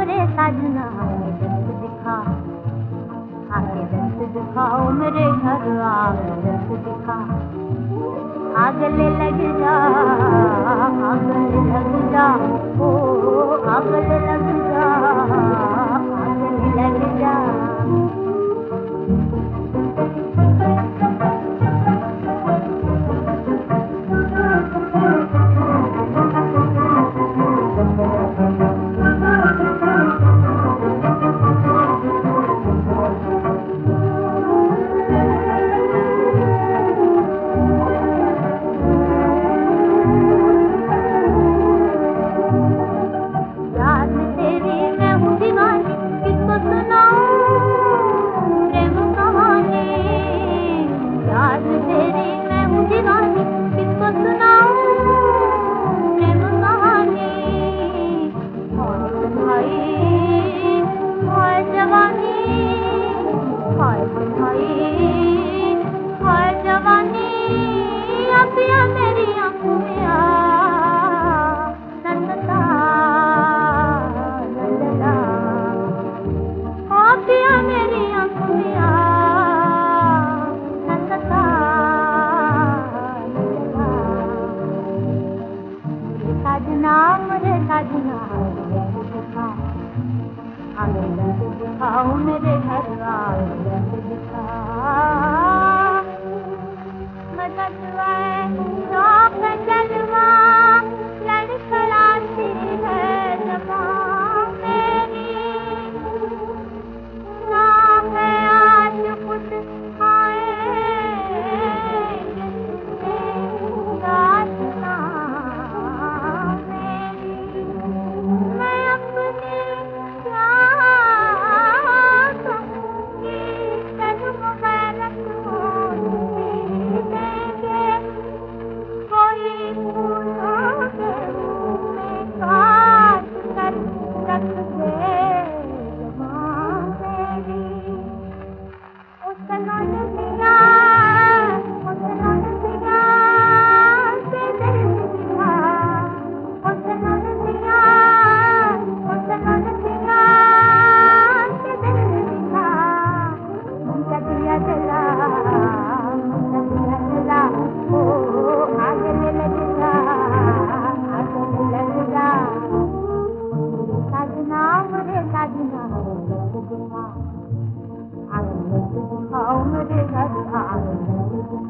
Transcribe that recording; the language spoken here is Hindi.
मेरे साजना दस्त दिखा, आके दस्त दिखाओ मेरे घर आके दस्त दिखा। आगले लग जा, आगले लग जा, ओ आगले लग जा, आगले लग जा। साजना मेरे साजना दस्त दिखा, आगे दस्त दिखाओ मेरे घर आके दस्त दिखा। मदद शौक जलवा लड़खड़ाती है ज़बान मेरी, ना है आज कुछ आओ मेरे घर आ